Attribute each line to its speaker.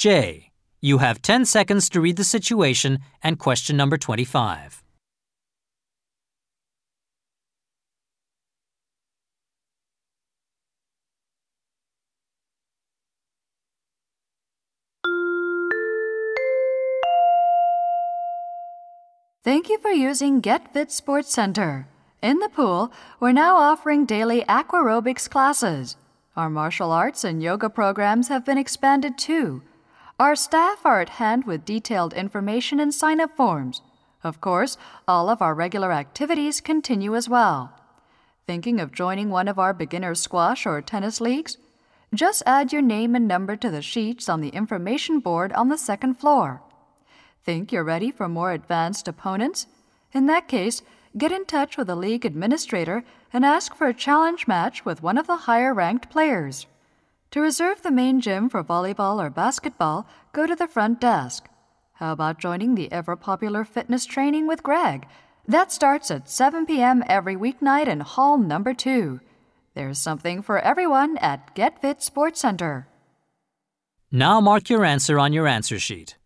Speaker 1: J. You have 10 seconds to read the situation and question number 25.
Speaker 2: Thank you for using GetFit Sports Center. In the pool, we're now offering daily aquarobics classes. Our martial arts and yoga programs have been expanded too. Our staff are at hand with detailed information and sign-up forms. Of course, all of our regular activities continue as well. Thinking of joining one of our beginner squash or tennis leagues? Just add your name and number to the sheets on the information board on the second floor. Think you're ready for more advanced opponents? In that case, get in touch with the league administrator and ask for a challenge match with one of the higher-ranked players. To reserve the main gym for volleyball or basketball, go to the front desk. How about joining the ever-popular fitness training with Greg? That starts at 7 p.m. every weeknight in hall number 2. There's something for everyone at GetFit Sports Center.
Speaker 1: Now mark your answer on your answer sheet.